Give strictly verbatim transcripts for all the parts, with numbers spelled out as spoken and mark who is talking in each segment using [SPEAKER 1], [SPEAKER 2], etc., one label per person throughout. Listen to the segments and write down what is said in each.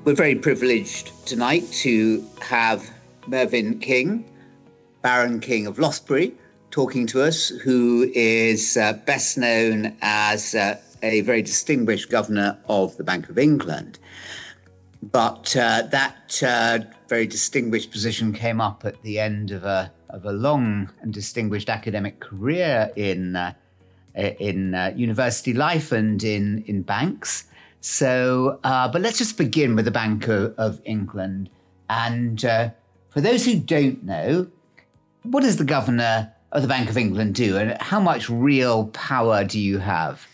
[SPEAKER 1] We're very privileged tonight to have Mervyn King, Baron King of Lothbury, talking to us, who is uh, best known as uh, a very distinguished governor of the Bank of England. But uh, that uh, very distinguished position came up at the end of a of a long and distinguished academic career in uh, in uh, university life and in in banks. So, uh, but let's just begin with the Bank of, of England. And uh, for those who don't know, what does the governor of the Bank of England do, and how much real power do you have?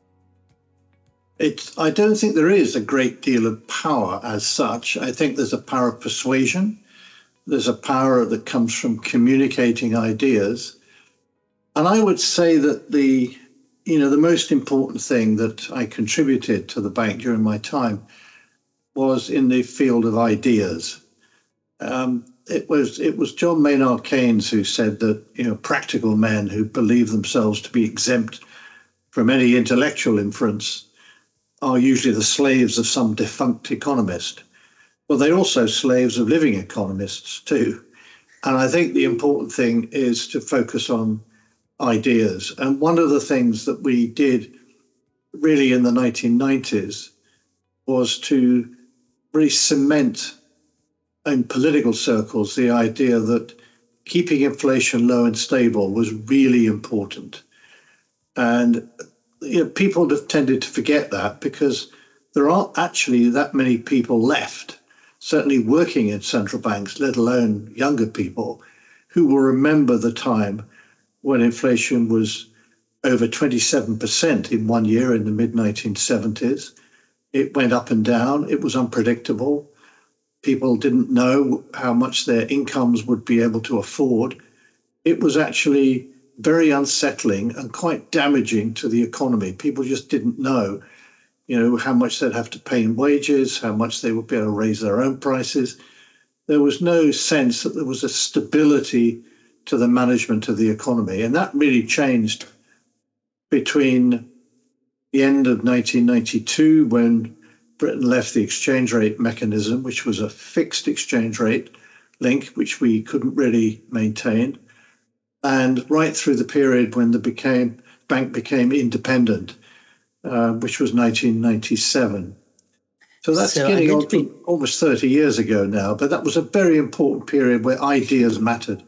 [SPEAKER 2] It's, I don't think there is a great deal of power as such. I think there's a power of persuasion. There's a power that comes from communicating ideas. And I would say that the, you know, the most important thing that I contributed to the bank during my time was in the field of ideas. Um, it was it was John Maynard Keynes who said that, you know, practical men who believe themselves to be exempt from any intellectual inference are usually the slaves of some defunct economist. Well, they're also slaves of living economists too. And I think the important thing is to focus on ideas. And one of the things that we did really in the nineteen nineties was to really cement in political circles the idea that keeping inflation low and stable was really important. And you know, people have tended to forget that because there aren't actually that many people left, certainly working in central banks, let alone younger people, who will remember the time when inflation was over twenty-seven percent in one year in the mid nineteen seventies. It went up and down. It was unpredictable. People didn't know how much their incomes would be able to afford. It was actually very unsettling and quite damaging to the economy. People just didn't know, you know, how much they'd have to pay in wages, how much they would be able to raise their own prices. There was no sense that there was a stability to the management of the economy. And that really changed between the end of nineteen ninety-two, when Britain left the exchange rate mechanism, which was a fixed exchange rate link, which we couldn't really maintain, and right through the period when the became, bank became independent, uh, which was nineteen ninety-seven. So that's so getting on to be... almost thirty years ago now, but that was a very important period where ideas mattered.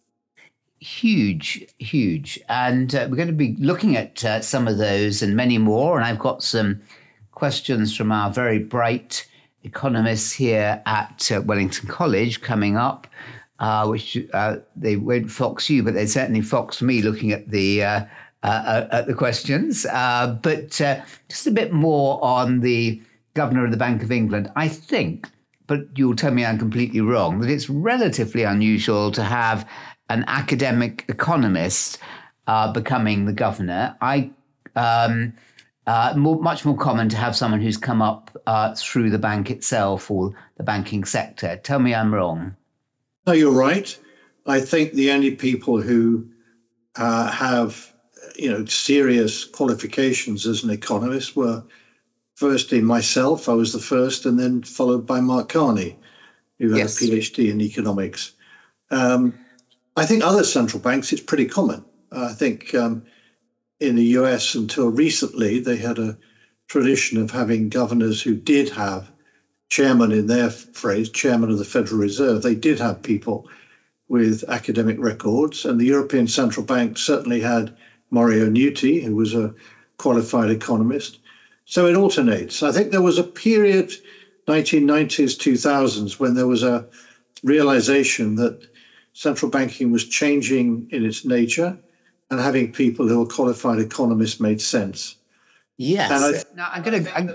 [SPEAKER 1] Huge, huge. And uh, we're going to be looking at uh, some of those and many more. And I've got some questions from our very bright economists here at uh, Wellington College coming up, uh, which uh, they won't fox you, but they certainly fox me looking at the uh, uh, at the questions. Uh, but uh, just a bit more on the governor of the Bank of England. I think, but you'll tell me I'm completely wrong, that it's relatively unusual to have an academic economist uh, becoming the governor. I um, uh, more, much more common to have someone who's come up uh, through the bank itself or the banking sector. Tell me I'm wrong.
[SPEAKER 2] No, you're right. I think the only people who uh, have, you know, serious qualifications as an economist were firstly myself. I was the first, and then followed by Mark Carney, who had yes. a PhD in economics. Um, I think other central banks, it's pretty common. Uh, I think um, in the U S until recently, they had a tradition of having governors who did have chairman, in their phrase, chairman of the Federal Reserve. They did have people with academic records, and the European Central Bank certainly had Mario Nuti, who was a qualified economist. So it alternates. I think there was a period, nineteen nineties, two thousands, when there was a realization that central banking was changing in its nature, and having people who are qualified economists made sense.
[SPEAKER 1] Yes. And I, now I'm going to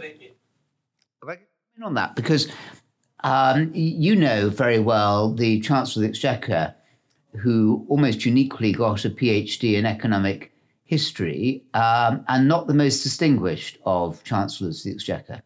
[SPEAKER 1] in on that because um, you know very well the Chancellor of the Exchequer, who almost uniquely got a PhD in economic history, um, and not the most distinguished of Chancellors of the Exchequer.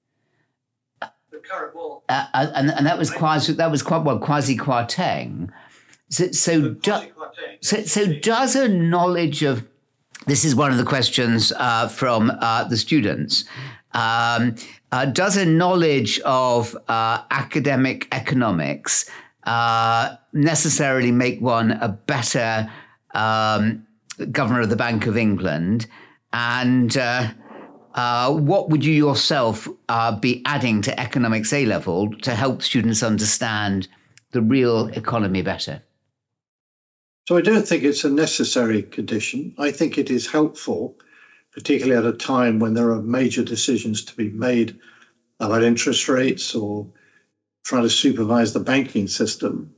[SPEAKER 2] The current war.
[SPEAKER 1] Uh, and, and that was quasi, that was quite well Kwasi Kwarteng. So, so, do, so, so does a knowledge of, this is one of the questions uh, from uh, the students, Um, uh, does a knowledge of uh, academic economics uh, necessarily make one a better um, governor of the Bank of England? And uh, uh, what would you yourself uh, be adding to economics A-level to help students understand the real economy better?
[SPEAKER 2] So I don't think it's a necessary condition. I think it is helpful, particularly at a time when there are major decisions to be made about interest rates or trying to supervise the banking system.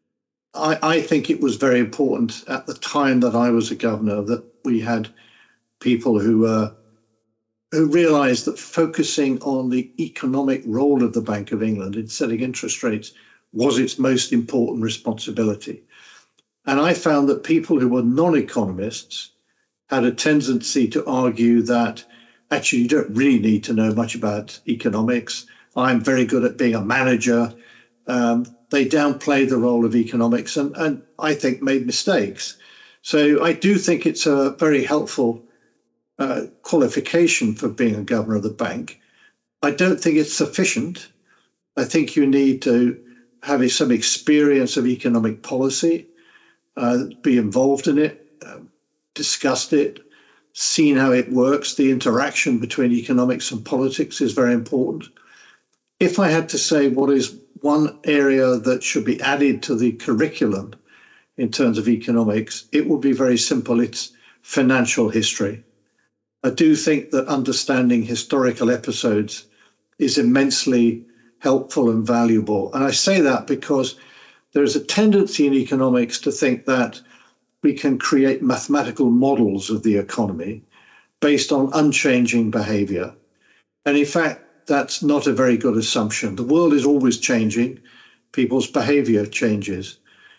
[SPEAKER 2] I, I think it was very important at the time that I was a governor that we had people who uh, who realized that focusing on the economic role of the Bank of England in setting interest rates was its most important responsibility. And I found that people who were non-economists had a tendency to argue that actually you don't really need to know much about economics. I'm very good at being a manager. Um, they downplayed the role of economics and, and I think made mistakes. So I do think it's a very helpful uh, qualification for being a governor of the bank. I don't think it's sufficient. I think you need to have some experience of economic policy, uh, be involved in it, uh, discussed it, seen how it works. The interaction between economics and politics is very important. If I had to say what is one area that should be added to the curriculum in terms of economics, it would be very simple. It's financial history. I do think that understanding historical episodes is immensely helpful and valuable. And I say that because there's a tendency in economics to think that we can create mathematical models of the economy based on unchanging behavior. And in fact, that's not a very good assumption. The world is always changing. People's behavior changes.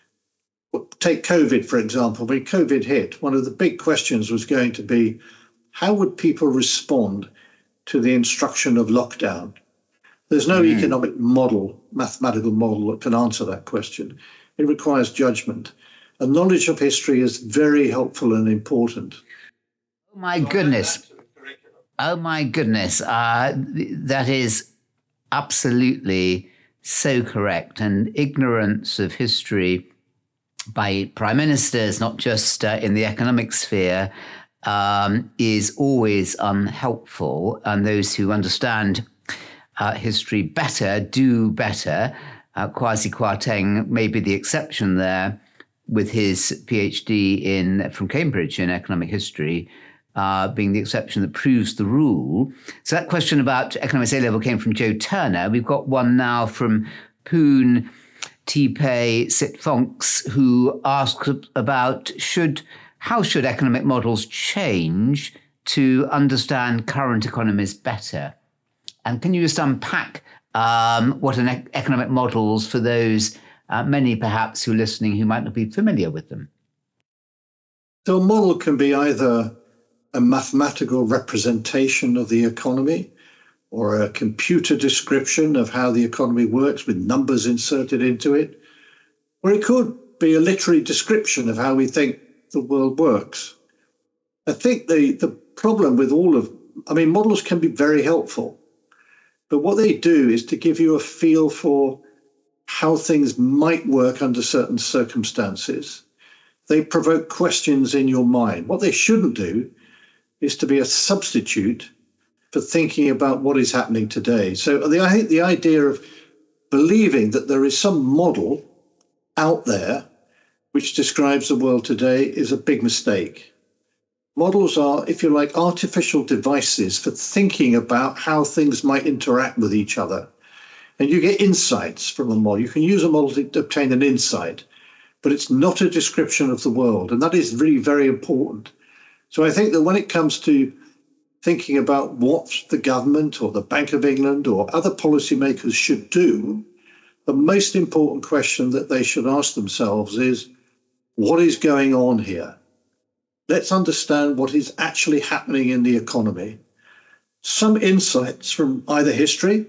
[SPEAKER 2] Take COVID, for example. When COVID hit, one of the big questions was going to be, how would people respond to the instruction of lockdown? There's no mm. economic model, mathematical model that can answer that question. It requires judgment. A knowledge of history is very helpful and important.
[SPEAKER 1] Oh, my goodness. Oh, my goodness. Uh, that is absolutely so correct. And ignorance of history by prime ministers, not just uh, in the economic sphere, um, is always unhelpful. And those who understand uh, history better do better. Uh, Kwasi Kwarteng may be the exception there, with his PhD in from Cambridge in economic history, uh, being the exception that proves the rule. So that question about economics A-level came from Joe Turner. We've got one now from Poon T-Pei Sitfonks, who asks about should how should economic models change to understand current economies better? And can you just unpack um, what an e- economic models for those Uh, many perhaps who are listening who might not be familiar with them?
[SPEAKER 2] So a model can be either a mathematical representation of the economy or a computer description of how the economy works with numbers inserted into it, or it could be a literary description of how we think the world works. I think the, the problem with all of, I mean, models can be very helpful, but what they do is to give you a feel for how things might work under certain circumstances. They provoke questions in your mind. What they shouldn't do is to be a substitute for thinking about what is happening today. So the, I think the idea of believing that there is some model out there which describes the world today is a big mistake. Models are, if you like, artificial devices for thinking about how things might interact with each other. And you get insights from a model. You can use a model to obtain an insight, but it's not a description of the world. And that is really very important. So I think that when it comes to thinking about what the government or the Bank of England or other policymakers should do, the most important question that they should ask themselves is, what is going on here? Let's understand what is actually happening in the economy. Some insights from either history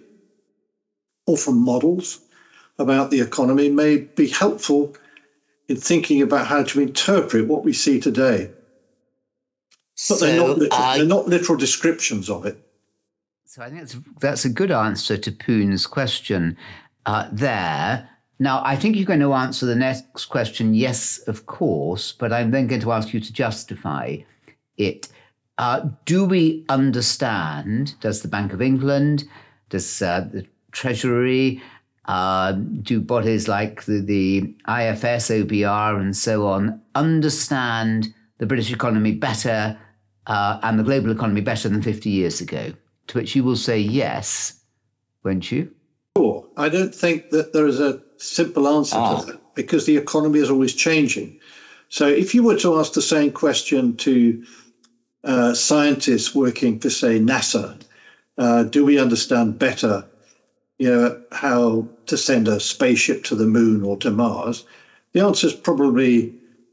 [SPEAKER 2] or from models about the economy may be helpful in thinking about how to interpret what we see today. But
[SPEAKER 1] So,
[SPEAKER 2] they're, not literal,
[SPEAKER 1] uh,
[SPEAKER 2] they're not literal descriptions of it.
[SPEAKER 1] So I think that's, that's a good answer to Poon's question uh, there. Now, I think you're going to answer the next question, yes, of course, but I'm then going to ask you to justify it. Uh, do we understand, does the Bank of England, does uh, the Treasury, uh, do bodies like the, the I F S, O B R, and so on, understand the British economy better uh, and the global economy better than fifty years ago? To which you will say yes, won't you?
[SPEAKER 2] Sure. I don't think that there is a simple answer oh. to that, because the economy is always changing. So if you were to ask the same question to uh, scientists working for, say, NASA, uh, do we understand better, you know, how to send a spaceship to the moon or to Mars? The answer is probably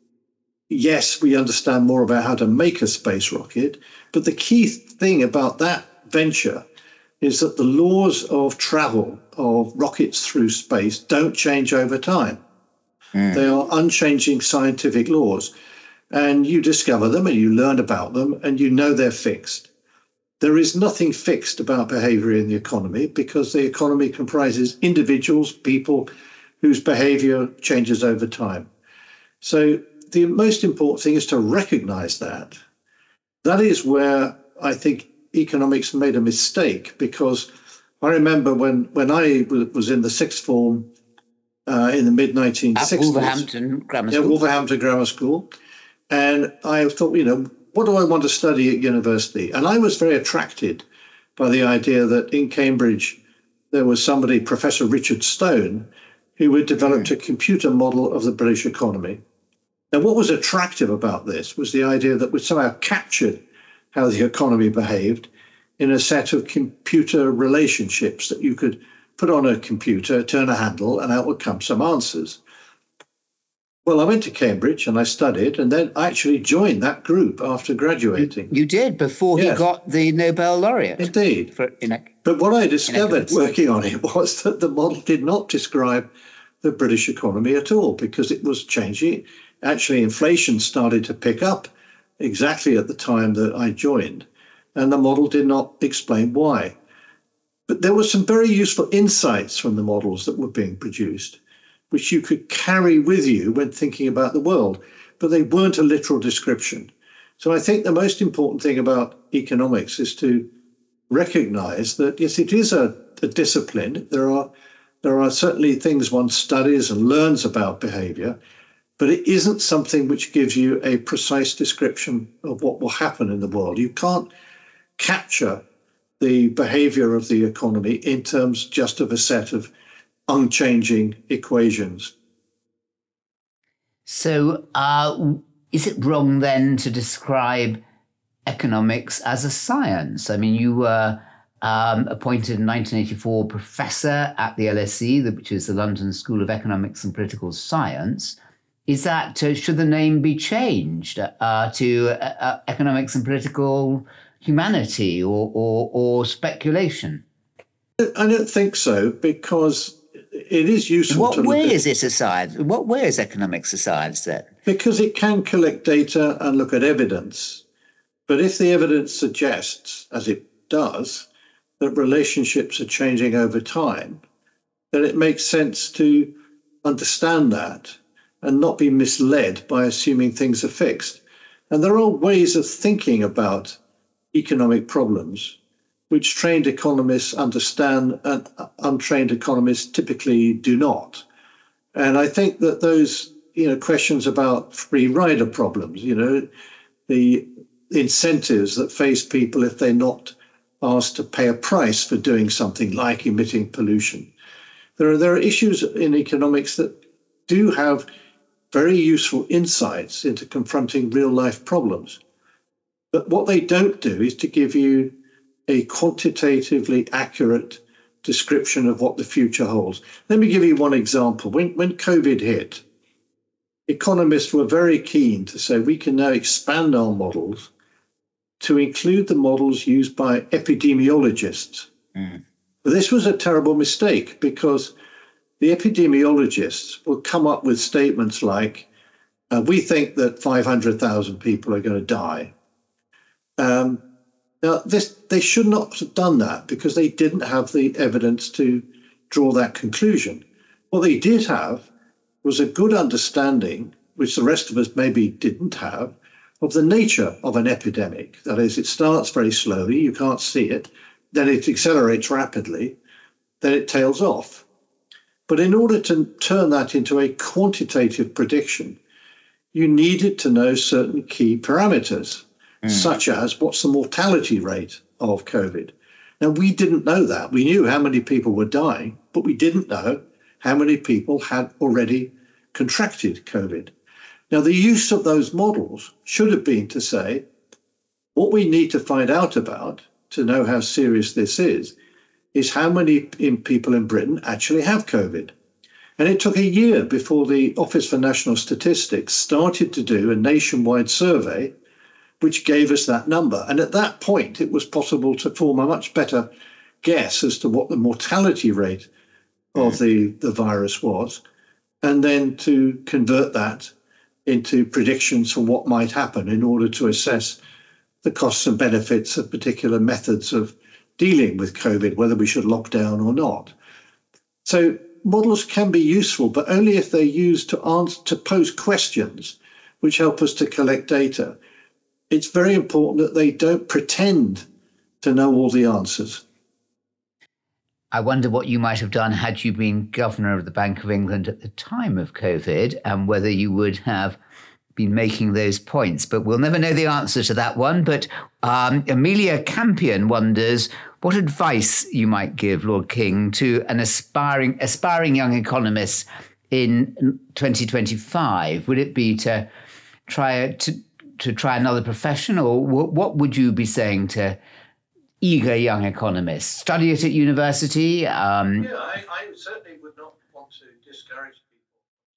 [SPEAKER 2] yes, we understand more about how to make a space rocket. But the key thing about that venture is that the laws of travel of rockets through space don't change over time. Mm. They are unchanging scientific laws. And you discover them and you learn about them and you know they're fixed. There is nothing fixed about behavior in the economy, because the economy comprises individuals, people whose behavior changes over time. So the most important thing is to recognize that. That is where I think economics made a mistake, because I remember when, when I was in the sixth form uh, in the mid nineteen sixties.
[SPEAKER 1] At Wolverhampton Grammar School.
[SPEAKER 2] Yeah, Wolverhampton Grammar School. And I thought, you know, what do I want to study at university? And I was very attracted by the idea that in Cambridge there was somebody, Professor Richard Stone, who had developed a computer model of the British economy. Now, what was attractive about this was the idea that we somehow captured how the economy behaved in a set of computer relationships that you could put on a computer, turn a handle, and out would come some answers. Well, I went to Cambridge and I studied, and then I actually joined that group after graduating.
[SPEAKER 1] You, you did, before yes. he got the Nobel laureate.
[SPEAKER 2] Indeed.
[SPEAKER 1] For, in a,
[SPEAKER 2] but what I discovered working on it was that the model did not describe the British economy at all, because it was changing. Actually, inflation started to pick up exactly at the time that I joined, and the model did not explain why. But there were some very useful insights from the models that were being produced, which you could carry with you when thinking about the world, but they weren't a literal description. So I think the most important thing about economics is to recognize that, yes, it is a, a discipline. There are, there are certainly things one studies and learns about behavior, but it isn't something which gives you a precise description of what will happen in the world. You can't capture the behavior of the economy in terms just of a set of unchanging equations.
[SPEAKER 1] So uh, is it wrong then to describe economics as a science? I mean, you were um, appointed in nineteen eighty-four professor at the L S E, which is the London School of Economics and Political Science. Is that, uh, should the name be changed uh, to uh, economics and political humanity or, or, or speculation?
[SPEAKER 2] I don't think so, because it is useful.
[SPEAKER 1] In what
[SPEAKER 2] to
[SPEAKER 1] way
[SPEAKER 2] look at,
[SPEAKER 1] is it a science? In what way is economics a science then?
[SPEAKER 2] Because it can collect data and look at evidence. But if the evidence suggests, as it does, that relationships are changing over time, then it makes sense to understand that and not be misled by assuming things are fixed. And there are ways of thinking about economic problems which trained economists understand and untrained economists typically do not. And I think that those, you know, questions about free rider problems, you know, the incentives that face people if they're not asked to pay a price for doing something like emitting pollution. There are, there are issues in economics that do have very useful insights into confronting real life problems. But what they don't do is to give you a quantitatively accurate description of what the future holds. Let me give you one example. When, when COVID hit, economists were very keen to say we can now expand our models to include the models used by epidemiologists. Mm. But this was a terrible mistake, because the epidemiologists will come up with statements like, uh, we think that five hundred thousand people are going to die. Um, Now, this they should not have done that because they didn't have the evidence to draw that conclusion. What they did have was a good understanding, which the rest of us maybe didn't have, of the nature of an epidemic. That is, it starts very slowly, you can't see it, then it accelerates rapidly, then it tails off. But in order to turn that into a quantitative prediction, you needed to know certain key parameters, mm. such as what's the mortality rate of COVID. Now, we didn't know that. We knew how many people were dying, but we didn't know how many people had already contracted COVID. Now, the use of those models should have been to say, what we need to find out about to know how serious this is, is how many in people in Britain actually have COVID. And it took a year before the Office for National Statistics started to do a nationwide survey, which gave us that number. And at that point, it was possible to form a much better guess as to what the mortality rate of the, the virus was, and then to convert that into predictions for what might happen in order to assess the costs and benefits of particular methods of dealing with COVID, whether we should lock down or not. So models can be useful, but only if they're used to answer, to pose questions which help us to collect data. It's very important that they don't pretend to know all the answers.
[SPEAKER 1] I wonder what you might have done had you been governor of the Bank of England at the time of COVID and whether you would have been making those points. But we'll never know the answer to that one. But um, Amelia Campion wonders what advice you might give, Lord King, to an aspiring aspiring young economist in twenty twenty-five. Would it be to try to, to try another profession, or what would you be saying to eager young economists? Study it at university? Um,
[SPEAKER 2] yeah, I, I certainly would not want to discourage people.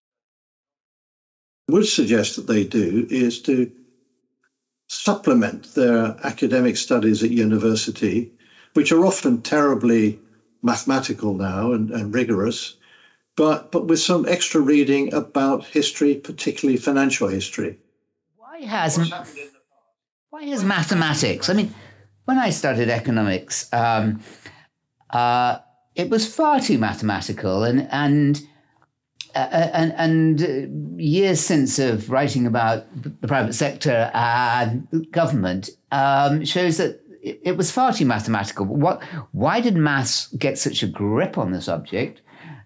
[SPEAKER 2] I would suggest that they do is to supplement their academic studies at university, which are often terribly mathematical now and, and rigorous, but, but with some extra reading about history, particularly financial history.
[SPEAKER 1] Why has, why has mathematics? I mean, when I studied economics, um, uh, it was far too mathematical, and and uh, and and years since of writing about the private sector and government um, shows that it, it was far too mathematical. What? Why did maths get such a grip on the subject,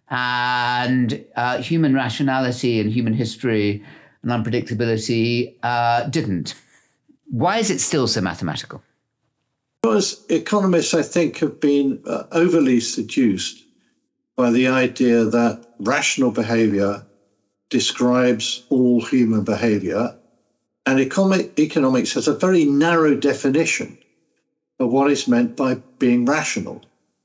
[SPEAKER 1] and uh, human rationality and human history and unpredictability uh, didn't? Why is it still so mathematical?
[SPEAKER 2] Because economists, I think, have been uh, overly seduced by the idea that rational behavior describes all human behavior, and economic, economics has a very narrow definition of what is meant by being rational.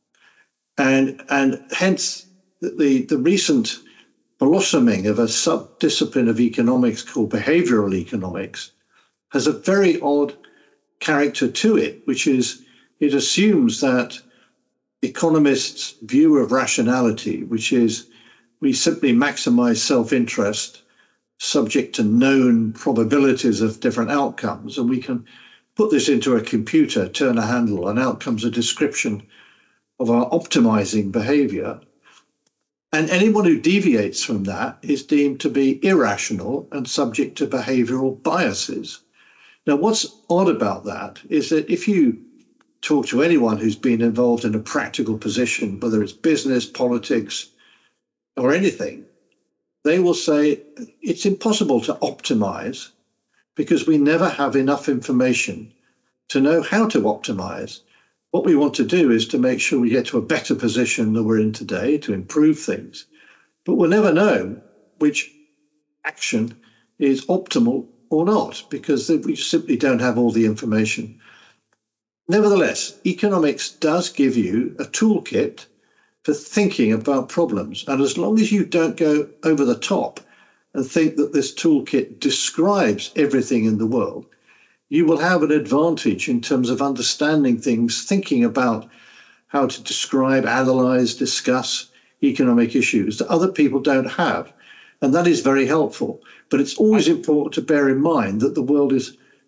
[SPEAKER 2] And, and hence, the, the recent blossoming of a sub-discipline of economics called behavioral economics has a very odd character to it, which is it assumes that economists' view of rationality, which is we simply maximize self-interest subject to known probabilities of different outcomes, and we can put this into a computer, turn a handle, and out comes a description of our optimizing behavior. And anyone who deviates from that is deemed to be irrational and subject to behavioral biases. Now, what's odd about that is that if you talk to anyone who's been involved in a practical position, whether it's business, politics, or anything, they will say it's impossible to optimize because we never have enough information to know how to optimize. What we want to do is to make sure we get to a better position than we're in today to improve things. But we'll never know which action is optimal or not, because we simply don't have all the information. Nevertheless, economics does give you a toolkit for thinking about problems. And as long as you don't go over the top and think that this toolkit describes everything in the world, you will have an advantage in terms of understanding things, thinking about how to describe, analyze, discuss economic issues that other people don't have. And that is very helpful. But it's always important to bear in mind that the world is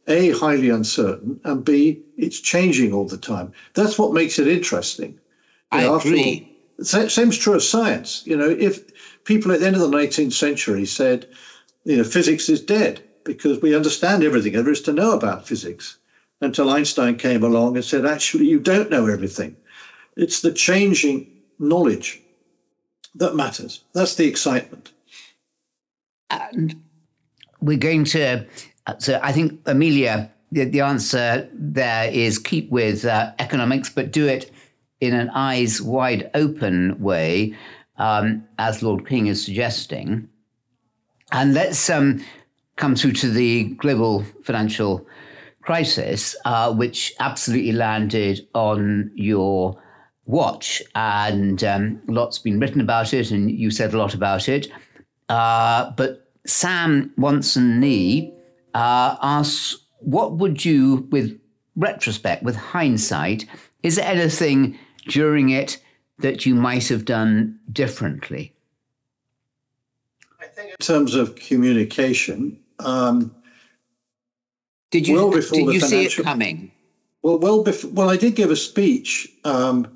[SPEAKER 2] A, highly uncertain, and B, it's changing all the time. That's what makes it interesting.
[SPEAKER 1] You I know, agree.
[SPEAKER 2] All, same's true of science. You know, if people at the end of the nineteenth century said, you know, physics is dead because we understand everything there is to know about physics, until Einstein came along and said, actually, you don't know everything. It's the changing knowledge that matters. That's the excitement.
[SPEAKER 1] And we're going to, so I think, Amelia, the, the answer there is keep with uh, economics, but do it in an eyes wide open way, um, as Lord King is suggesting. And let's um, come through to the global financial crisis, uh, which absolutely landed on your watch, and um, lots been written about it, and you said a lot about it. Uh, but Sam Watson-Nee uh, asks, what would you, with retrospect, with hindsight, is there anything during it that you might have done differently?
[SPEAKER 2] I think in terms of communication, um,
[SPEAKER 1] did you,
[SPEAKER 2] well before
[SPEAKER 1] did
[SPEAKER 2] the
[SPEAKER 1] you
[SPEAKER 2] financial,
[SPEAKER 1] see it coming?
[SPEAKER 2] Well, well, before, well, I did give a speech um,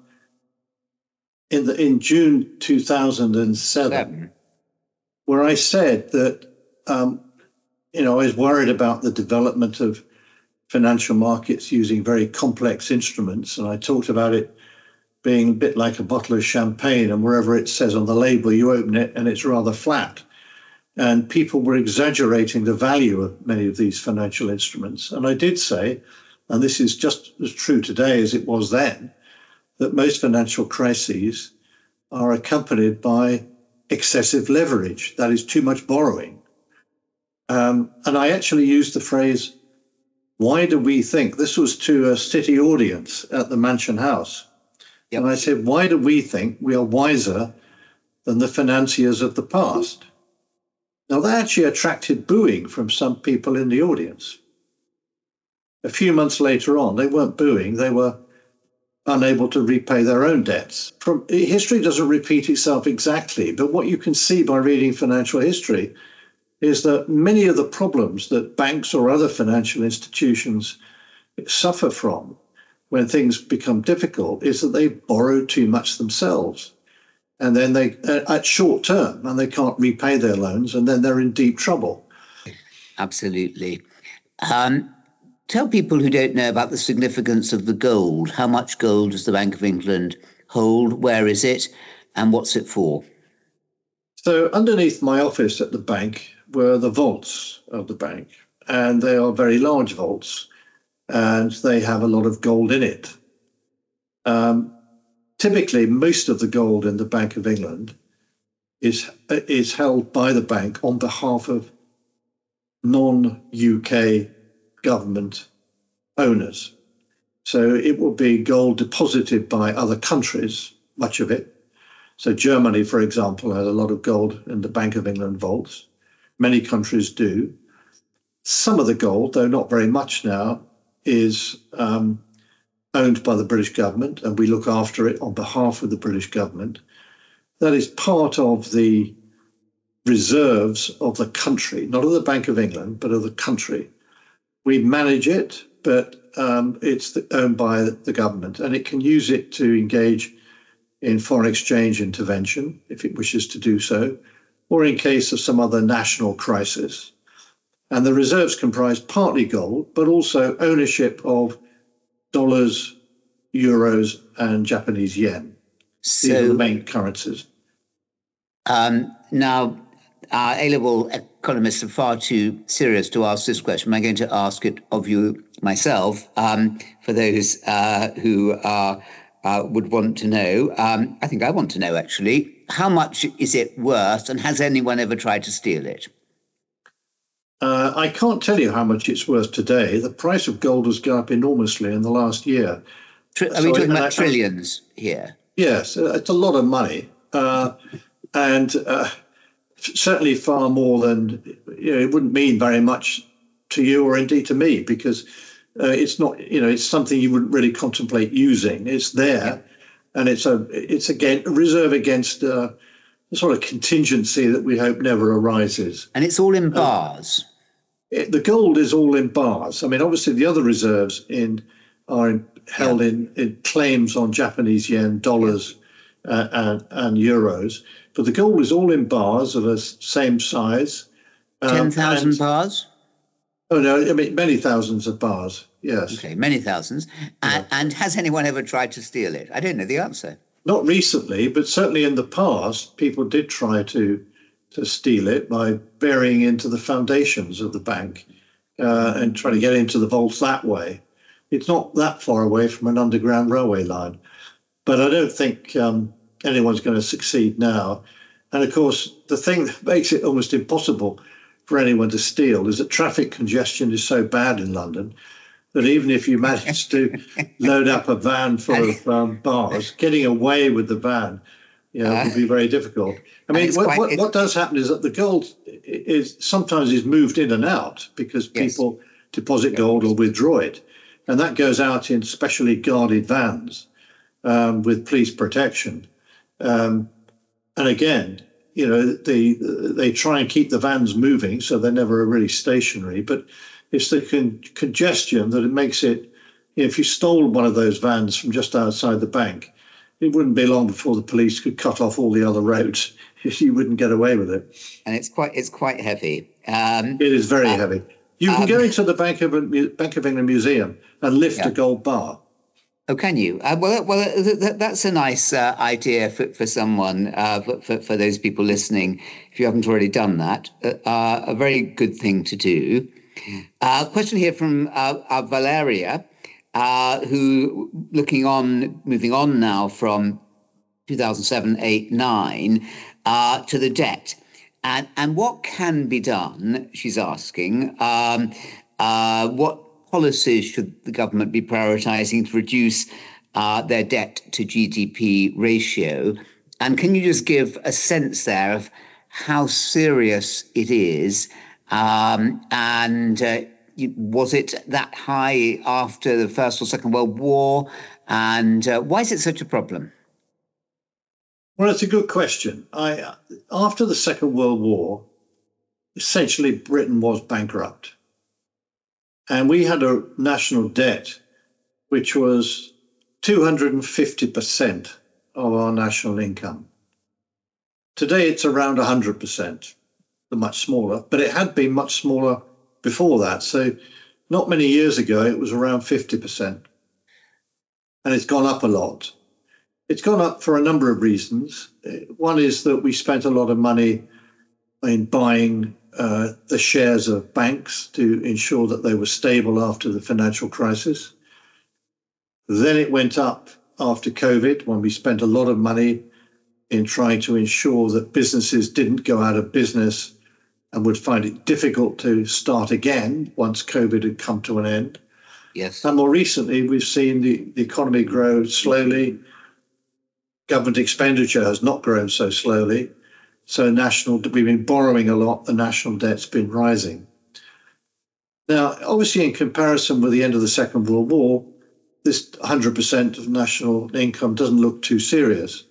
[SPEAKER 2] in the in June two thousand seven, Seven. where I said that um, you know I was worried about the development of financial markets using very complex instruments, and I talked about it being a bit like a bottle of champagne, and wherever it says on the label, you open it and it's rather flat. And people were exaggerating the value of many of these financial instruments. And I did say, and this is just as true today as it was then, that most financial crises are accompanied by excessive leverage, that is, too much borrowing. Um, and I actually used the phrase, why do we think, this was to a city audience at the Mansion House. Yep. And I said, why do we think we are wiser than the financiers of the past? Now, that actually attracted booing from some people in the audience. A few months later on, they weren't booing, they were unable to repay their own debts. From, history doesn't repeat itself exactly, but what you can see by reading financial history is that many of the problems that banks or other financial institutions suffer from when things become difficult is that they borrow too much themselves. And then they, at short term, and they can't repay their loans, and then they're in deep trouble.
[SPEAKER 1] Absolutely. Um, tell people who don't know about the significance of the gold. How much gold does the Bank of England hold? Where is it? And what's it for?
[SPEAKER 2] So underneath my office at the bank were the vaults of the bank, and they are very large vaults, and they have a lot of gold in it. Um, typically, most of the gold in the Bank of England is, is held by the bank on behalf of non-U K government owners. So it will be gold deposited by other countries, much of it. So Germany, for example, has a lot of gold in the Bank of England vaults. Many countries do. Some of the gold, though not very much now, is um, owned by the British government, and we look after it on behalf of the British government. That is part of the reserves of the country, not of the Bank of England, but of the country. We manage it, but um, it's owned by the government, and it can use it to engage in foreign exchange intervention, if it wishes to do so, or in case of some other national crisis. And the reserves comprise partly gold, but also ownership of dollars, euros, and Japanese yen. So, these are the main currencies.
[SPEAKER 1] Um, now, our A-level economists are far too serious to ask this question. I'm going to ask it of you myself, um, for those uh, who are, uh, would want to know. Um, I think I want to know, actually. How much is it worth, and has anyone ever tried to steal it?
[SPEAKER 2] Uh, I can't tell you how much it's worth today. The price of gold has gone up enormously in the last year.
[SPEAKER 1] Tri- are so we talking about I, trillions here?
[SPEAKER 2] Yes, it's a lot of money, uh, and uh, certainly far more than, you know, it wouldn't mean very much to you or indeed to me, because uh, it's not, you know, it's something you wouldn't really contemplate using. It's there, yeah. And it's a, it's again a reserve against uh, a sort of contingency that we hope never arises.
[SPEAKER 1] And it's all in bars.
[SPEAKER 2] it, the gold is all in bars. I mean, obviously, the other reserves in are in, held yeah. in, in claims on Japanese yen, dollars, yeah. uh, and, and euros. But the gold is all in bars of the same size.
[SPEAKER 1] Um, ten thousand bars?
[SPEAKER 2] Oh, no, I mean, many thousands of bars, yes.
[SPEAKER 1] Okay, many thousands. And, yeah. and has anyone ever tried to steal it? I don't know the answer.
[SPEAKER 2] Not recently, but certainly in the past, people did try to to steal it by burying into the foundations of the bank uh, and trying to get into the vaults that way. It's not that far away from an underground railway line, but I don't think um, anyone's going to succeed now. And of course, the thing that makes it almost impossible for anyone to steal is that traffic congestion is so bad in London that even if you manage to load up a van full of um, bars, getting away with the van, you know, uh, would be very difficult. I mean, what, quite, what, what does happen is that the gold is sometimes is moved in and out because yes. people deposit gold or withdraw it. And that goes out in specially guarded vans um, with police protection. Um, and again, you know, they they try and keep the vans moving, so they're never really stationary. But it's the con- congestion that it makes it. You know, if you stole one of those vans from just outside the bank, it wouldn't be long before the police could cut off all the other roads. You wouldn't get away with it.
[SPEAKER 1] And it's quite it's quite heavy. Um,
[SPEAKER 2] it is very uh, heavy. You can um, go into the Bank of Bank of England Museum and lift yeah. a gold bar.
[SPEAKER 1] Oh, can you? Uh, well, well, th- that's a nice uh, idea for, for someone, uh, for, for those people listening, if you haven't already done that. Uh, a very good thing to do. Uh, question here from uh, uh, Valeria, uh, who, looking on, moving on now from two thousand seven, eight, nine uh, to the debt. And, and what can be done, she's asking, um, uh, what policies should the government be prioritising to reduce uh, their debt to G D P ratio? And can you just give a sense there of how serious it is? Um, and uh, was it that high after the First or Second World War? And uh, why is it such a problem?
[SPEAKER 2] Well, it's a good question. I, after the Second World War, essentially Britain was bankrupt. And we had a national debt which was two hundred fifty percent of our national income. Today, it's around one hundred percent, much smaller, but it had been much smaller before that. So not many years ago, it was around fifty percent. And it's gone up a lot. It's gone up for a number of reasons. One is that we spent a lot of money in buying uh, the shares of banks to ensure that they were stable after the financial crisis. Then it went up after COVID when we spent a lot of money in trying to ensure that businesses didn't go out of business and would find it difficult to start again once COVID had come to an end.
[SPEAKER 1] Yes.
[SPEAKER 2] And more recently, we've seen the, the economy grow slowly. Government expenditure has not grown so slowly. So national, we've been borrowing a lot. The national debt's been rising. Now, obviously, in comparison with the end of the Second World War, this one hundred percent of national income doesn't look too serious.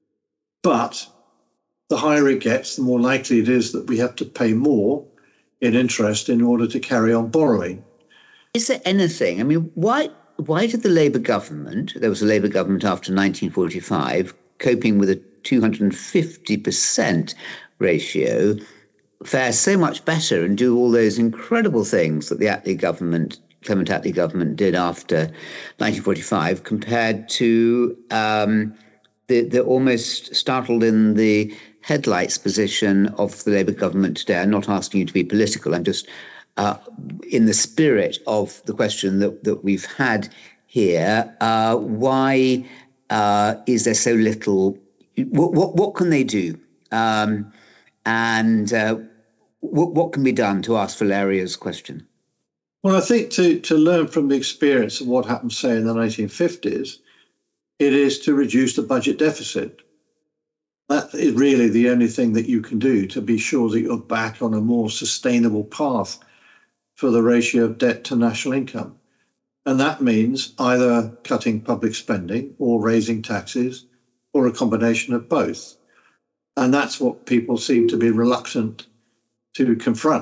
[SPEAKER 2] But the higher it gets, the more likely it is that we have to pay more in interest in order to carry on borrowing.
[SPEAKER 1] Is there anything, I mean, why why did the Labour government, there was a Labour government after nineteen forty-five, coping with a two hundred fifty percent ratio, fare so much better and do all those incredible things that the Attlee government, Clement Attlee government did after nineteen forty-five compared to um, the, the almost startled in the headlights position of the Labour government today? I'm not asking you to be political. I'm just uh, in the spirit of the question that, that we've had here. Uh, why uh, is there so little? What, what, what can they do? Um, and uh, what, what can be done, to ask Valeria's question?
[SPEAKER 2] Well, I think to, to learn from the experience of what happened, say, in the nineteen fifties, it is to reduce the budget deficit. That is really the only thing that you can do to be sure that you're back on a more sustainable path for the ratio of debt to national income. And that means either cutting public spending or raising taxes or a combination of both. And that's what people seem to be reluctant to confront.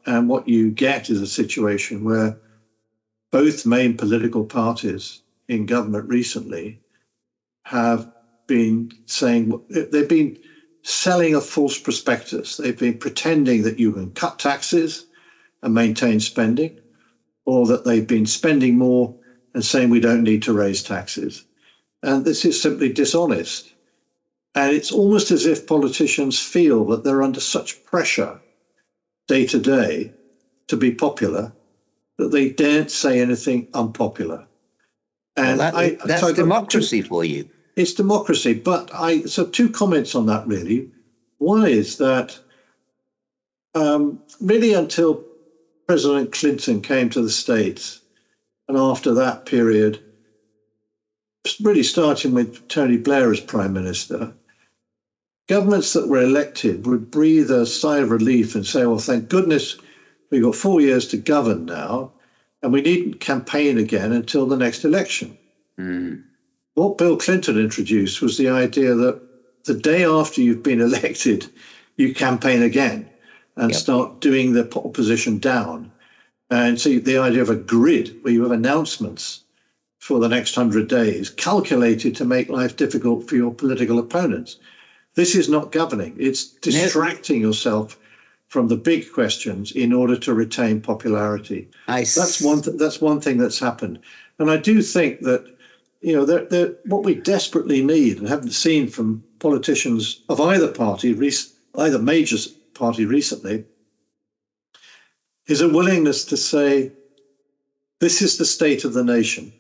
[SPEAKER 2] And what you get is a situation where both main political parties in government recently have been saying, they've been selling a false prospectus. They've been pretending that you can cut taxes and maintain spending, or that they've been spending more and saying we don't need to raise taxes. And this is simply dishonest. And it's almost as if politicians feel that they're under such pressure day to day to be popular that they daren't say anything unpopular.
[SPEAKER 1] And well, that, I, that's so democracy for you.
[SPEAKER 2] It's democracy. But I so two comments on that, really. One is that um, really until President Clinton came to the States, and after that period, really starting with Tony Blair as Prime Minister, governments that were elected would breathe a sigh of relief and say, well, thank goodness we've got four years to govern now, and we needn't campaign again until the next election.
[SPEAKER 1] Mm.
[SPEAKER 2] What Bill Clinton introduced was the idea that the day after you've been elected, you campaign again and yep. start doing the opposition down. And so the idea of a grid where you have announcements for the next hundred days calculated to make life difficult for your political opponents. This is not governing. It's distracting no. yourself from the big questions in order to retain popularity.
[SPEAKER 1] I
[SPEAKER 2] that's one. Th- that's one thing that's happened, and I do think that you know they're, they're, what we desperately need and haven't seen from politicians of either party, rec- either major party recently, is a willingness to say, "This is the state of the nation.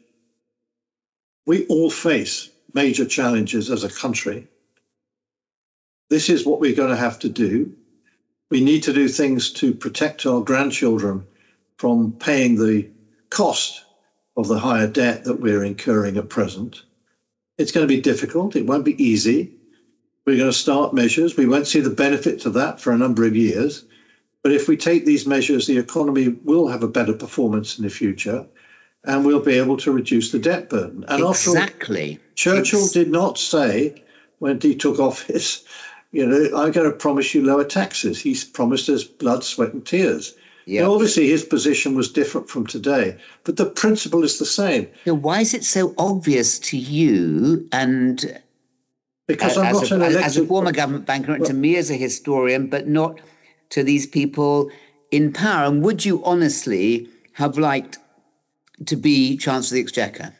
[SPEAKER 2] We all face major challenges as a country. This is what we're going to have to do. We need to do things to protect our grandchildren from paying the cost of the higher debt that we're incurring at present. It's going to be difficult. It won't be easy. We're going to start measures. We won't see the benefits of that for a number of years. But if we take these measures, the economy will have a better performance in the future, and we'll be able to reduce the debt burden." And
[SPEAKER 1] exactly.
[SPEAKER 2] After all, Churchill
[SPEAKER 1] it's...
[SPEAKER 2] did not say when he took office, you know, "I'm going to promise you lower taxes." He's promised us blood, sweat and tears. Yep. Now, obviously, his position was different from today, but the principle is the same.
[SPEAKER 1] Now, why is it so obvious to you and
[SPEAKER 2] because
[SPEAKER 1] uh,
[SPEAKER 2] I'm not
[SPEAKER 1] as, a,
[SPEAKER 2] an elected...
[SPEAKER 1] as a former government banker and well, to me as a historian, but not to these people in power? And would you honestly have liked to be Chancellor of the Exchequer?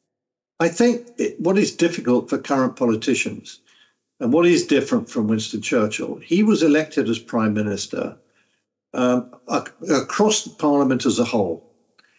[SPEAKER 2] I think it, what is difficult for current politicians and what is different from Winston Churchill, he was elected as Prime Minister um, ac- across the Parliament as a whole.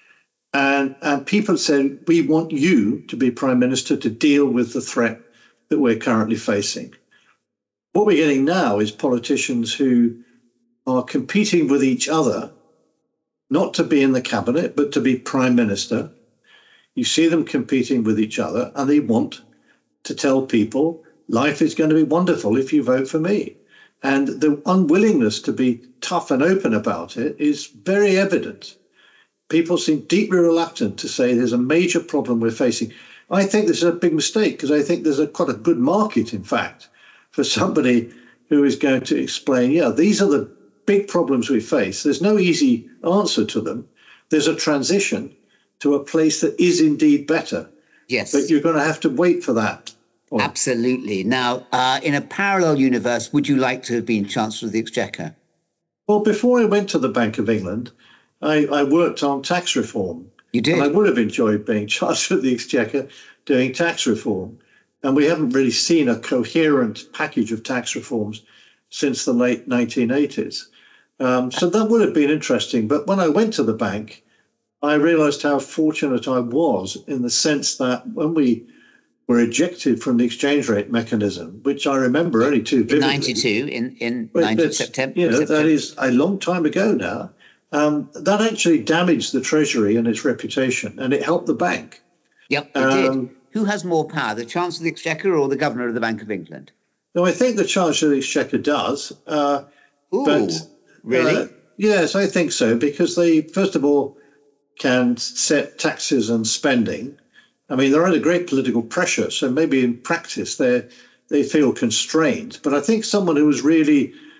[SPEAKER 2] And, and people said, we want you to be Prime Minister to deal with the threat that we're currently facing. What we're getting now is politicians who are competing with each other, not to be in the cabinet, but to be Prime Minister. You see them competing with each other, and they want to tell people life is going to be wonderful if you vote for me. And the unwillingness to be tough and open about it is very evident. People seem deeply reluctant to say there's a major problem we're facing. I think this is a big mistake, because I think there's a quite a good market, in fact, for somebody who is going to explain, yeah, these are the big problems we face. There's no easy answer to them. There's a transition to a place that is indeed better.
[SPEAKER 1] Yes.
[SPEAKER 2] But you're going to have to wait for that. Or...
[SPEAKER 1] Absolutely. Now, uh, in a parallel universe, would you like to have been Chancellor of the Exchequer?
[SPEAKER 2] Well, before I went to the Bank of England, I, I worked on tax reform.
[SPEAKER 1] You did?
[SPEAKER 2] And I would have enjoyed being Chancellor of the Exchequer doing tax reform. And we haven't really seen a coherent package of tax reforms since the late nineteen eighties. Um, so that would have been interesting. But when I went to the bank, I realized how fortunate I was in the sense that when we were ejected from the exchange rate mechanism, which I remember only too vividly.
[SPEAKER 1] In ninety-two, in, in ninety, September.
[SPEAKER 2] You know,
[SPEAKER 1] September.
[SPEAKER 2] That is a long time ago now. Um, that actually damaged the Treasury and its reputation, and it helped the bank.
[SPEAKER 1] Yep, it um, did. Who has more power, the Chancellor of the Exchequer or the Governor of the Bank of England?
[SPEAKER 2] No, I think the Chancellor of the Exchequer does. Uh,
[SPEAKER 1] Ooh,
[SPEAKER 2] but,
[SPEAKER 1] really?
[SPEAKER 2] Uh, yes, I think so, because they, first of all, can set taxes and spending. I mean, they're under great political pressure, so maybe in practice they they feel constrained. But I think someone who was really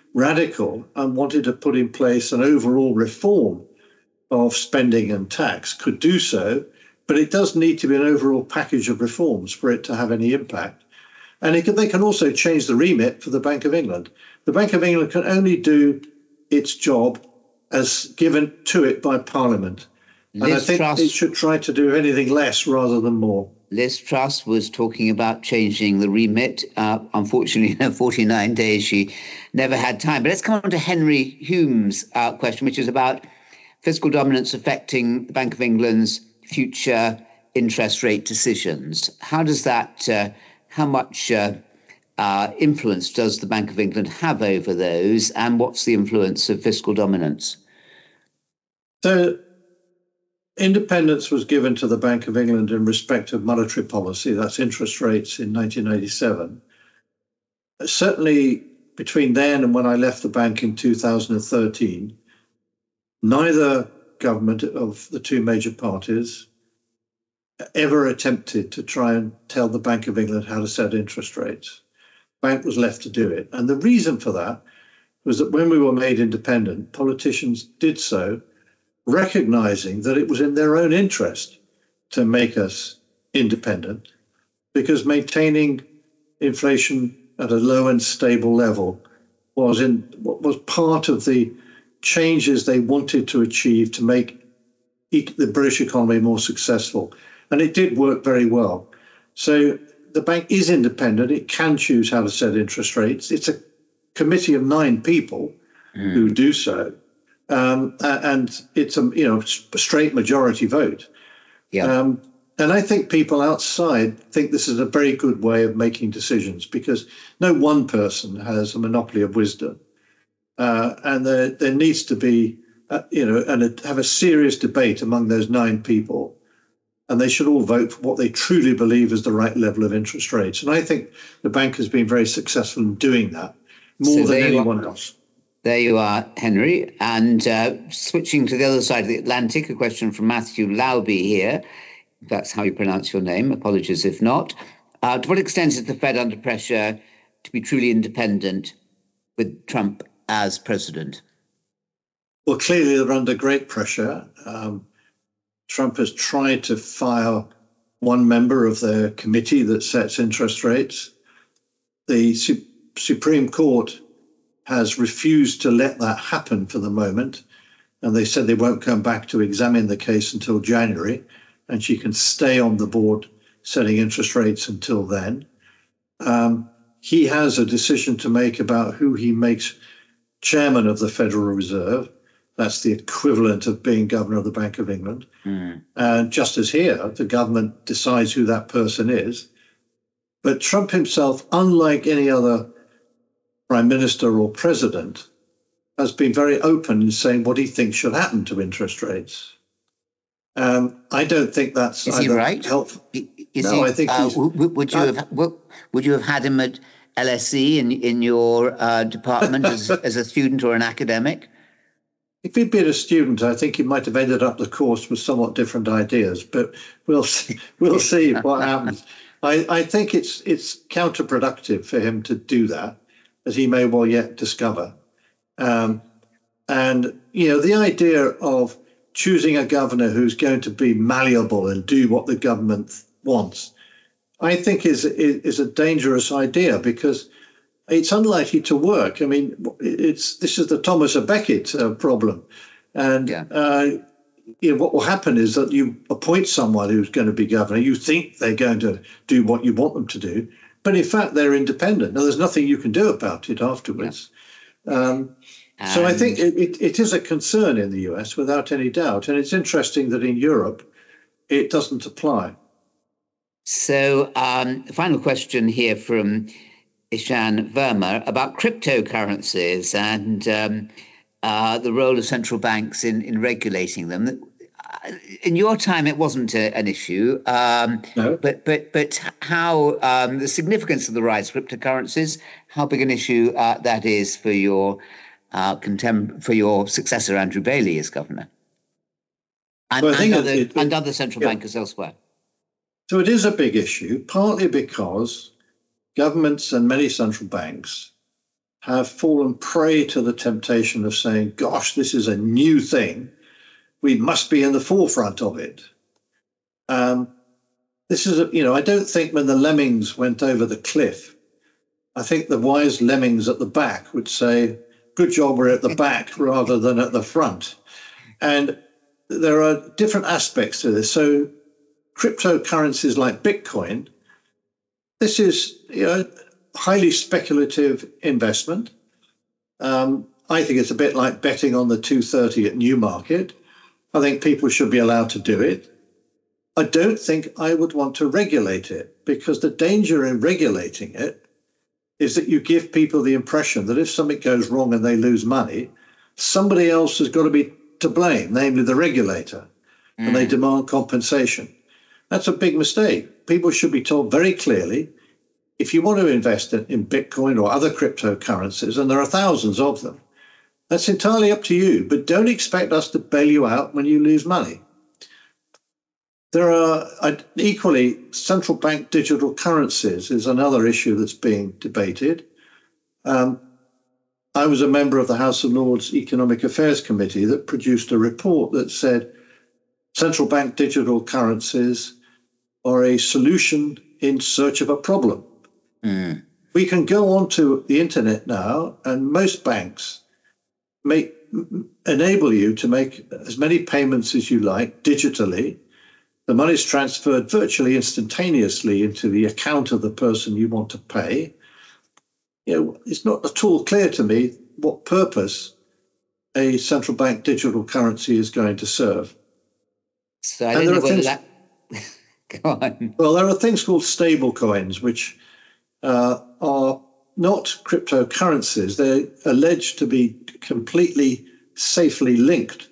[SPEAKER 2] radical and wanted to put in place an overall reform of spending and tax, could do so, but it does need to be an overall package of reforms for it to have any impact. And it can, they can also change the remit for the Bank of England. The Bank of England can only do its job as given to it by Parliament. And
[SPEAKER 1] Liz
[SPEAKER 2] I think
[SPEAKER 1] Truss,
[SPEAKER 2] it should try to do anything less rather than more.
[SPEAKER 1] Liz Truss was talking about changing the remit. Uh, unfortunately, in her forty-nine days, she never had time. But let's come on to Henry Hume's uh, question, which is about fiscal dominance affecting the Bank of England's future interest rate decisions. How does that, uh, how much uh, uh, influence does the Bank of England have over those, and what's the influence of fiscal dominance?
[SPEAKER 2] So, independence was given to the Bank of England in respect of monetary policy, that's interest rates, in nineteen eighty-seven. Certainly between then and when I left the bank in two thousand thirteen, neither government of the two major parties ever attempted to try and tell the Bank of England how to set interest rates. The bank was left to do it. And the reason for that was that when we were made independent, politicians did so recognizing that it was in their own interest to make us independent, because maintaining inflation at a low and stable level was in was part of the changes they wanted to achieve to make the British economy more successful. And it did work very well. So the bank is independent. It can choose how to set interest rates. It's a committee of nine people mm. who do so. Um, and it's a you know a straight majority vote.
[SPEAKER 1] Yeah.
[SPEAKER 2] Um, and I think people outside think this is a very good way of making decisions, because no one person has a monopoly of wisdom. Uh, and there, there needs to be, uh, you know, and a, have a serious debate among those nine people. And they should all vote for what they truly believe is the right level of interest rates. And I think the bank has been very successful in doing that, more
[SPEAKER 1] so
[SPEAKER 2] than anyone else.
[SPEAKER 1] There you are, Henry. And uh, switching to the other side of the Atlantic, a question from Matthew Lauby here. If that's how you pronounce your name. Apologies if not. Uh, to what extent is the Fed under pressure to be truly independent with Trump as president?
[SPEAKER 2] Well, clearly they're under great pressure. Um, Trump has tried to fire one member of their committee that sets interest rates. The Su- Supreme Court has refused to let that happen for the moment, and they said they won't come back to examine the case until January, and she can stay on the board setting interest rates until then. Um, he has a decision to make about who he makes chairman of the Federal Reserve. That's the equivalent of being governor of the Bank of England. Mm. And just as here, the government decides who that person is. But Trump himself, unlike any other prime minister or president, has been very open in saying what he thinks should happen to interest rates. Um, I don't think that's
[SPEAKER 1] is he right?
[SPEAKER 2] helpful.
[SPEAKER 1] Is
[SPEAKER 2] no,
[SPEAKER 1] he,
[SPEAKER 2] I think
[SPEAKER 1] uh,
[SPEAKER 2] he's,
[SPEAKER 1] would, would you uh, have would you have had him at L S E in in your uh, department as as a student or an academic?
[SPEAKER 2] If he'd been a student, I think he might have ended up the course with somewhat different ideas. But we'll see, we'll see what happens. I, I think it's it's counterproductive for him to do that, as he may well yet discover. Um, and you know, the idea of choosing a governor who's going to be malleable and do what the government wants, I think is is a dangerous idea, because it's unlikely to work. I mean, it's this is the Thomas à Becket uh, problem, and yeah. uh, you know, what will happen is that you appoint someone who's going to be governor. You think they're going to do what you want them to do, but in fact they're independent. Now, there's nothing you can do about it afterwards. Yeah. Um, So I think it, it, it is a concern in the U S without any doubt. And it's interesting that in Europe, it doesn't apply.
[SPEAKER 1] So um, final question here from Ishan Verma about cryptocurrencies and um, uh, the role of central banks in, in regulating them. In your time, it wasn't a, an issue, um,
[SPEAKER 2] no.
[SPEAKER 1] but but but how um, the significance of the rise of cryptocurrencies, how big an issue uh, that is for your Uh, contem- for your successor, Andrew Bailey, as governor, and,
[SPEAKER 2] well,
[SPEAKER 1] and, other,
[SPEAKER 2] it, it,
[SPEAKER 1] and other central
[SPEAKER 2] yeah.
[SPEAKER 1] bankers elsewhere.
[SPEAKER 2] So it is a big issue, partly because governments and many central banks have fallen prey to the temptation of saying, gosh, this is a new thing. We must be in the forefront of it. Um, this is, a, you know, I don't think when the lemmings went over the cliff, I think the wise lemmings at the back would say, good job we're at the back rather than at the front. And there are different aspects to this. So cryptocurrencies like Bitcoin, this is, you know, highly speculative investment. Um, I think it's a bit like betting on the two thirty at Newmarket. I think people should be allowed to do it. I don't think I would want to regulate it, because the danger in regulating it is that you give people the impression that if something goes wrong and they lose money, somebody else has got to be to blame, namely the regulator, mm. and they demand compensation. That's a big mistake. People should be told very clearly, if you want to invest in, in Bitcoin or other cryptocurrencies, and there are thousands of them, that's entirely up to you, but don't expect us to bail you out when you lose money. There are uh, equally, central bank digital currencies is another issue that's being debated. Um, I was a member of the House of Lords Economic Affairs Committee that produced a report that said central bank digital currencies are a solution in search of a problem. Mm. We can go onto the internet now, and most banks make enable you to make as many payments as you like digitally. The money is transferred virtually instantaneously into the account of the person you want to pay. You know, it's not at all clear to me what purpose a central bank digital currency is going to serve.
[SPEAKER 1] So I don't know whether
[SPEAKER 2] things,
[SPEAKER 1] that... Go on.
[SPEAKER 2] Well, there are things called stable coins, which uh, are not cryptocurrencies. They're alleged to be completely safely linked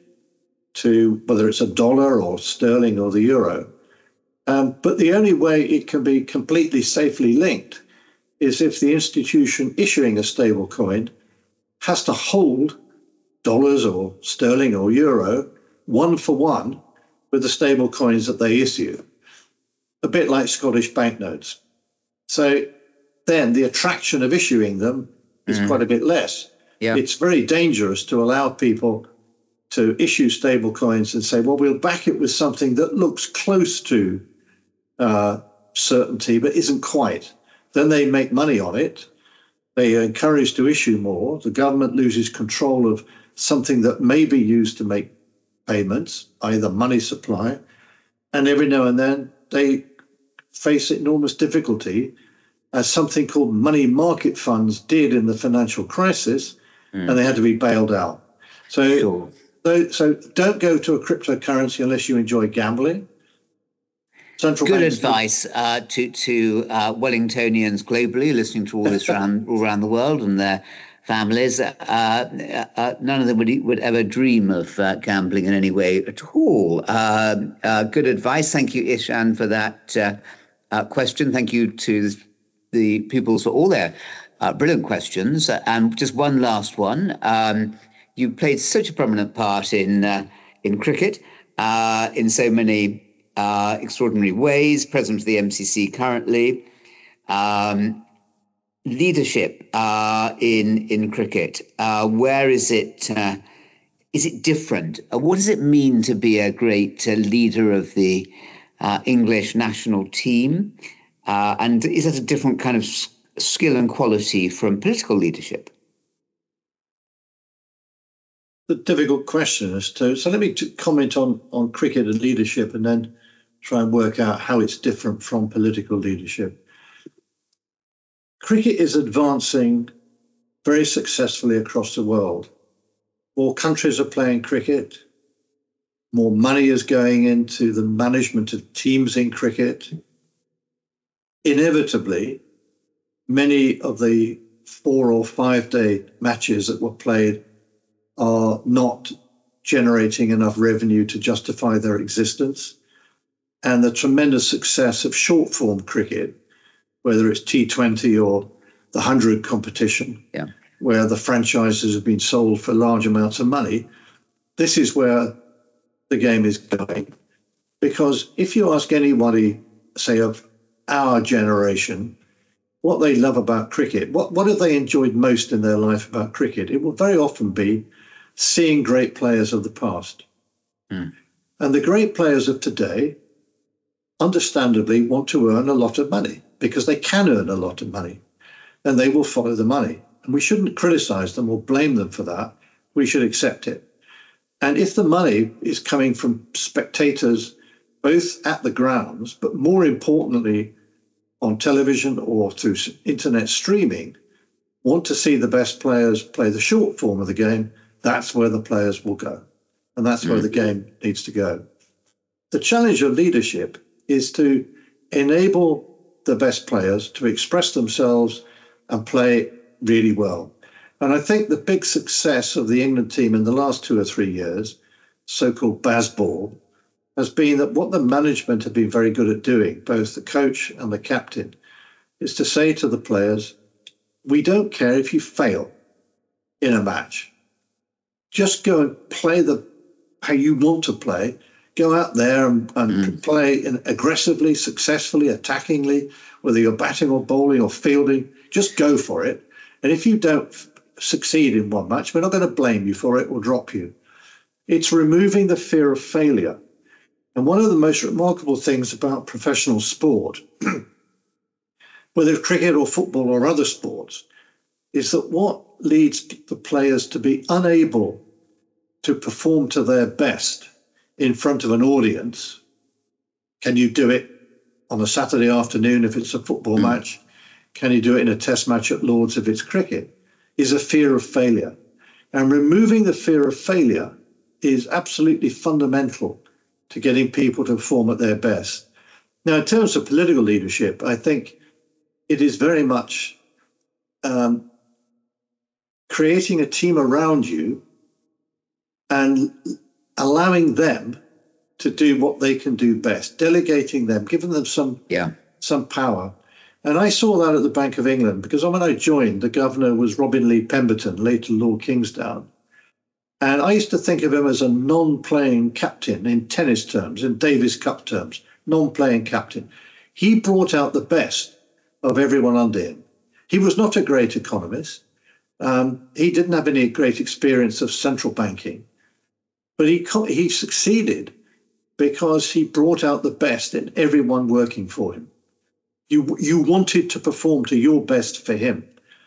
[SPEAKER 2] to whether it's a dollar or sterling or the euro. Um, but the only way it can be completely safely linked is if the institution issuing a stable coin has to hold dollars or sterling or euro one for one with the stable coins that they issue, a bit like Scottish banknotes. So then the attraction of issuing them is mm. quite a bit less. Yeah. It's very dangerous to allow people to issue stable coins and say, well, we'll back it with something that looks close to uh, certainty, but isn't quite. Then they make money on it. They are encouraged to issue more. The government loses control of something that may be used to make payments, either money supply. And every now and then they face enormous difficulty, as something called money market funds did in the financial crisis, mm. and they had to be bailed out. So, sure. so, so don't go to a cryptocurrency unless you enjoy gambling.
[SPEAKER 1] Central Good advice uh, to to uh, Wellingtonians globally listening to all this around all around the world and their families. Uh, uh, none of them would would ever dream of uh, gambling in any way at all. Uh, uh, good advice. Thank you, Ishan, for that uh, uh, question. Thank you to the pupils for all their uh, brilliant questions. And just one last one. Um, you played such a prominent part in uh, in cricket uh, in so many Uh, extraordinary ways, president of the M C C currently. Um, leadership uh, in in cricket, uh, where is it? Uh, is it different? Uh, what does it mean to be a great uh, leader of the uh, English national team? Uh, and is that a different kind of s- skill and quality from political leadership?
[SPEAKER 2] The difficult question as to. So let me t- comment on on cricket and leadership, and then try and work out how it's different from political leadership. Cricket is advancing very successfully across the world. More countries are playing cricket. More money is going into the management of teams in cricket. Inevitably, many of the four or five day matches that were played are not generating enough revenue to justify their existence. And the tremendous success of short form cricket, whether it's T twenty or the one hundred competition, yeah. where the franchises have been sold for large amounts of money, this is where the game is going. Because if you ask anybody, say, of our generation, what they love about cricket, what, what have they enjoyed most in their life about cricket, it will very often be seeing great players of the past. Mm. And the great players of today, understandably, want to earn a lot of money because they can earn a lot of money and they will follow the money. And we shouldn't criticize them or blame them for that. We should accept it. And if the money is coming from spectators, both at the grounds, but more importantly, on television or through internet streaming, want to see the best players play the short form of the game, that's where the players will go. And that's where mm. the game needs to go. The challenge of leadership is to enable the best players to express themselves and play really well. And I think the big success of the England team in the last two or three years, so-called Bazball, has been that what the management have been very good at doing, both the coach and the captain, is to say to the players, we don't care if you fail in a match. Just go and play the how you want to play. Go out there and, and mm. play in aggressively, successfully, attackingly, whether you're batting or bowling or fielding, just go for it. And if you don't f- succeed in one match, we're not going to blame you for it or drop you. It's removing the fear of failure. And one of the most remarkable things about professional sport, whether it's cricket or football or other sports, is that what leads the players to be unable to perform to their best in front of an audience. Can you do it on a Saturday afternoon if it's a football mm. match? Can you do it in a test match at Lord's if it's cricket? Is a fear of failure. And removing the fear of failure is absolutely fundamental to getting people to perform at their best. Now, in terms of political leadership, I think it is very much um, creating a team around you and allowing them to do what they can do best, delegating them, giving them some,
[SPEAKER 1] yeah.
[SPEAKER 2] some power. And I saw that at the Bank of England because when I joined, the governor was Robin Lee Pemberton, later Lord Kingsdown. And I used to think of him as a non-playing captain in tennis terms, in Davis Cup terms, non-playing captain. He brought out the best of everyone under him. He was not a great economist. Um, he didn't have any great experience of central banking. But he he succeeded because he brought out the best in everyone working for him. You you wanted to perform to your best for him.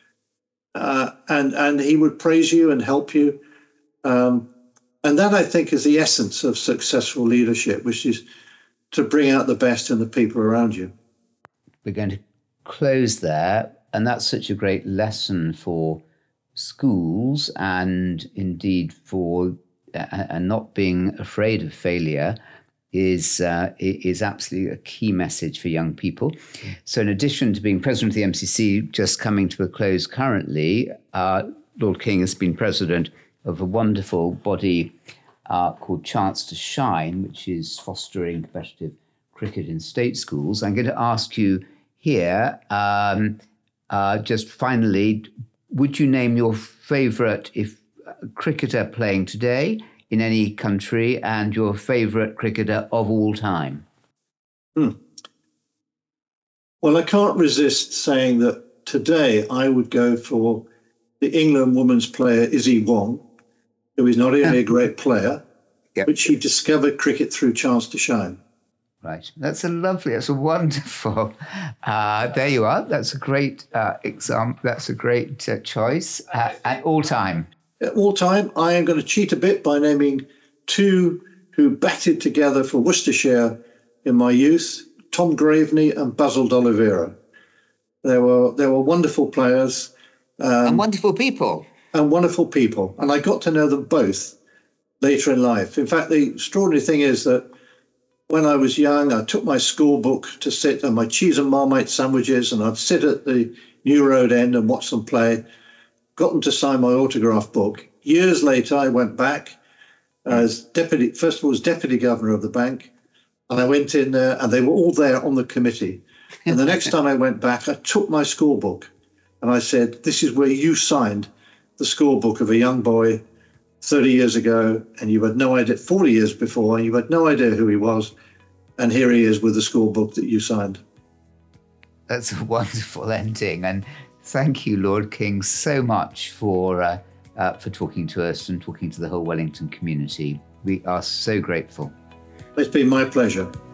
[SPEAKER 2] Uh, and, and he would praise you and help you. Um, and that, I think, is the essence of successful leadership, which is to bring out the best in the people around you.
[SPEAKER 1] We're going to close there. And that's such a great lesson for schools and indeed for uh, and not being afraid of failure is uh, is absolutely a key message for young people. So in addition to being president of the M C C, just coming to a close currently, uh, Lord King has been president of a wonderful body uh, called Chance to Shine, which is fostering competitive cricket in state schools. I'm going to ask you here, um, uh, just finally, would you name your favourite if uh, cricketer playing today in any country and your favourite cricketer of all time?
[SPEAKER 2] Hmm. Well, I can't resist saying that today I would go for the England women's player Izzy Wong, who is not only a great player, yep. but she discovered cricket through Chance to Shine.
[SPEAKER 1] Right. That's a lovely, that's a wonderful, uh, there you are. That's a great uh, example. That's a great uh, choice uh, at all time.
[SPEAKER 2] At all time, I am going to cheat a bit by naming two who batted together for Worcestershire in my youth, Tom Graveney and Basil D'Oliveira. They were, they were wonderful players.
[SPEAKER 1] Um, and wonderful people.
[SPEAKER 2] And wonderful people. And I got to know them both later in life. In fact, the extraordinary thing is that when I was young, I took my school book to sit on my cheese and Marmite sandwiches, and I'd sit at the New Road end and watch them play, got them to sign my autograph book. Years later, I went back as deputy, first of all, as deputy governor of the bank, and I went in there, and they were all there on the committee. And the next time I went back, I took my school book, and I said, this is where you signed the school book of a young boy thirty years ago, and you had no idea, forty years before, and you had no idea who he was. And here he is with the school book that you signed.
[SPEAKER 1] that's a wonderful ending. And thank you, Lord King, so much for uh, uh, for talking to us and talking to the whole Wellington community. We are so grateful.
[SPEAKER 2] It's been my pleasure.